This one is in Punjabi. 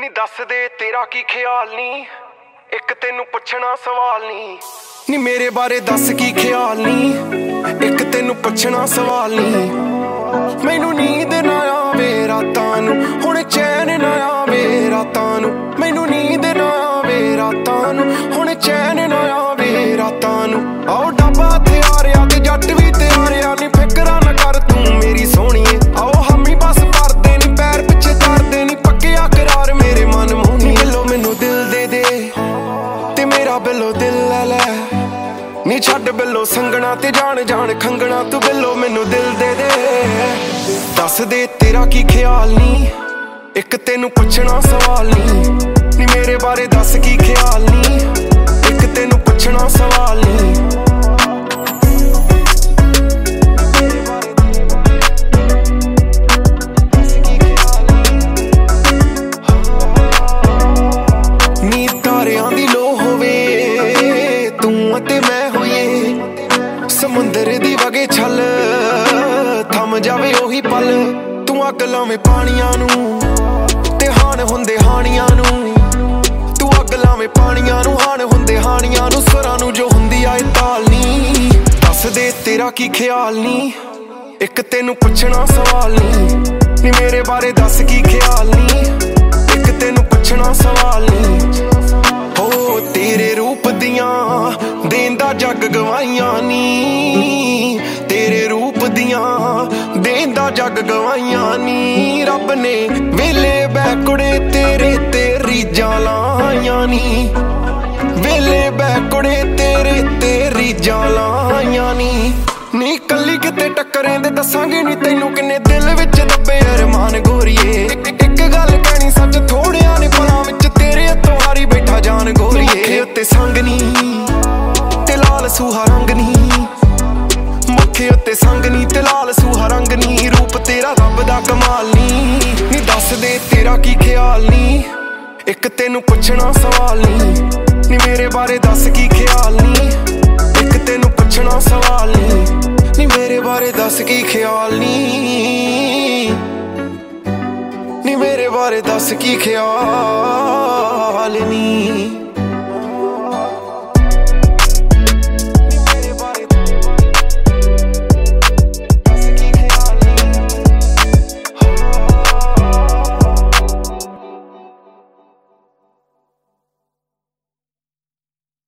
ਨੀ ਦੱਸ ਦੇ ਤੇਰਾ ਕੀ ਖਿਆਲ ਨੀ, ਇੱਕ ਤੈਨੂੰ ਪੁੱਛਣਾ ਸਵਾਲ ਨੀ। ਨੀ ਮੇਰੇ ਬਾਰੇ ਦੱਸ ਕੀ ਖਿਆਲ ਨੀ, ਇੱਕ ਤੈਨੂੰ ਪੁੱਛਣਾ ਸਵਾਲ ਨੀ। ਮੈਨੂੰ ਨੀਂਦ ਨਾ ਆਵੇ ਰਾਤਾਂ ਨੂੰ, ਹੁਣ ਚੈਨ ਨਾ ਆਵੇ ਰਾਤਾਂ ਨੂੰ। ਮੈਨੂੰ ਨੀਂਦ ਨਾ ਆਵੇ ਰਾਤਾਂ ਨੂੰ, ਹੁਣ ਚੈਨ ਨਾ ਆਵੇ ਰਾਤਾਂ ਨੂੰ। ਆਓ ਡੱਬਾ ਤਿਆਰਿਆ ਤੇ ਜੱਟ ਵੀ ਤਿਆਰਿਆ, ਨੀ ਫਿਕਰਾਂ ਨਾ ਕਰ ਤੂੰ ਮੇਰੀ ਸੋਹਣੀਏ। ਆਓ ਹਮੀ ਬਸ ਭਰਦੇ ਨੀ ਪੈਰ ਪਿੱਛੇ ਧਰਦੇ ਨੀ, ਪੱਕਿਆ ਕਰਾਰ ਮੇਰੇ ਮਨ ਮੋਹਣੀ। ਬਿੱਲੋ ਮੈਨੂੰ ਦਿਲ ਦੇ ਦੇ ਤੇ ਮੇਰਾ ਬਿੱਲੋ ਦਿਲ ਲੈ ਲੈ। ਨੀ ਛੱਡ ਬਿੱਲੋ ਸੰਗਣਾ ਤੇ ਜਾਣ ਜਾਣ ਖੰਗਣਾ, ਤੂੰ ਬਿੱਲੋ ਮੈਨੂੰ ਦਿਲ ਦੇ ਦੇ। ਦੱਸ ਦੇ ਤੇਰਾ ਕੀ ਖਿਆਲ ਨੀ, ਇੱਕ ਤੈਨੂੰ ਪੁੱਛਣਾ ਸਵਾਲ ਨੀ। ਨੀ ਮੇਰੇ ਬਾਰੇ ਦੱਸ ਕੀ ਖਿਆਲ ਨੀ, ਇੱਕ ਤੈਨੂੰ ਪੁੱਛਣਾ ਸਵਾਲ ਨੀ। ਨੀ ਤਾਰਿਆਂ ਦੀ ਲੋ ਹੋਵੇ ਤੂੰ ਅਤੇ ਮੈਂ ਹੋਈਏ, ਸਮੁੰਦਰ ਦੀ ਵਗੇ ਛੱਲ ਥੰਮ ਜਾਵੇ ਉਹੀ ਪਲ। ਤੂੰ ਅੱਗ ਲਾਵੇਂ ਪਾਣੀਆਂ ਨੂੰ ਤੇ ਹਾਣ ਹੁੰਦੇ ਹਾਣੀਆਂ ਨੂੰ। ਤੂੰ ਅੱਗ ਲਾਵੇਂ ਪਾਣੀਆਂ ਨੂੰ, ਹਾਣ ਹੁੰਦੇ ਹਾਣੀਆਂ ਨੂੰ। ਸਵਰਾਂ ਨੂੰ ਜੋ ਹੁੰਦੀ ਆਏ ਤਾਲ ਨੀ। ਦੱਸ ਦੇ ਤੇਰਾ ਕੀ ਖਿਆਲ ਨੀ, ਇੱਕ ਤੈਨੂੰ ਪੁੱਛਣਾ ਸਵਾਲ ਨੀ। ਨੀ ਮੇਰੇ ਬਾਰੇ ਦੱਸ ਕੀ ਖਿਆਲ ਨੀ, ਇੱਕ ਤੈਨੂੰ ਪੁੱਛਣਾ ਸਵਾਲ ਨੀ। ਹੋ ਤੇਰੇ ਰੂਪ ਦੀਆਂ ਦੇਂਦਾ ਜੱਗ ਗਵਾਈਆਂ ਨੀ, ਤੇਰੇ ਰੂਪ ਦੀਆਂ ਦੇਂਦਾ ਜੱਗ ਗਵਾਈਆਂ ਨੀ। ਰੱਬ ਨੇ ਵੇਲੇ ਬੈ ਕੁੜੇ ਤੇਰੇ ਤੇ ਰੀਝਾਂ ਲਾਈਆਂ ਨੀ, ਵੇਲੇ ਬੈ ਕੁੜੇ ਤੇਰੇ ਤੇ ਰੀਝਾਂ ਲਾਈਆਂ ਨੀ। ਨੀ ਕੱਲੀ ਕਿਤੇ ਟੱਕਰੇ ਦੇ ਦੱਸਾਂਗੇ ਨੀ ਤੈਨੂੰ ਕਿੰਨੇ ਦਿਲ ਵਿੱਚ ਦੱਬੇ ਅਰਮਾਨ ਗੋਰੀਏ। ਇੱਕ ਗੱਲ ਕਹਿਣੀ ਸੱਚ ਥੋੜਿਆਂ ਨੇ ਪਲਾਂ ਵਿੱਚ, ਤੇਰੇ ਹੱਥੋਂ ਹਾਰੀ ਬੈਠਾ ਜਾਨ ਗੋਰੀਏ। ਮੱਥੇ ਉੱਤੇ ਸੰਗ ਨੀ ਤੇ ਲਾਲ ਸੂਹਾ ਰੰਗ ਨੀ, ਮੱਥੇ ਉੱਤੇ ਸੰਗ ਨੀ ਤੇ ਲਾਲ ਸੂਹਾ ਰੰਗ ਨੀ। ਰੂਪ ਤੇਰਾ ਰੱਬ ਦਾ ਕਮਾਲ ਨੀ। ਨੀ ਦੱਸ ਦੇ ਤੇਰਾ ਕੀ ਖਿਆਲ ਨੀ, ਇੱਕ ਤੈਨੂੰ ਪੁੱਛਣਾ ਸਵਾਲ ਨੀ। ਨੀ ਮੇਰੇ ਬਾਰੇ ਦੱਸ ਕੀ ਖਿਆਲ ਨੀ, ਇੱਕ ਤੈਨੂੰ ਪੁੱਛਣਾ ਸਵਾਲ ਨੀ। ਨੀ ਮੇਰੇ ਬਾਰੇ ਦੱਸ ਕੀ ਖਿਆਲ ਨੀ, ਨੀ ਮੇਰੇ ਬਾਰੇ ਦੱਸ ਕੀ ਖਿਆਲ ਨੀ।